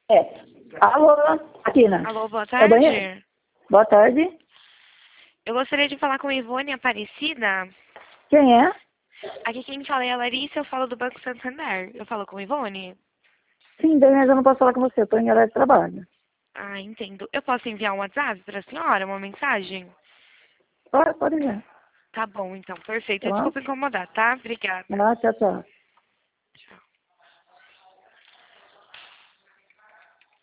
É. Alô, Aquina. Alô, boa É o banheiro? tarde. Boa tarde. Eu gostaria de falar com a Ivone Aparecida. Quem é? Aqui quem fala é a Larissa, eu falo do Banco Santander. Eu falo com a Ivone? Sim, bem, mas eu não posso falar com você. Eu estou em horário de trabalho. Ah, entendo. Eu posso enviar um WhatsApp para a senhora, uma mensagem? Pode ver. Tá bom, então, perfeito. Tá? Desculpa incomodar, tá? Obrigada. Tchau, tchau.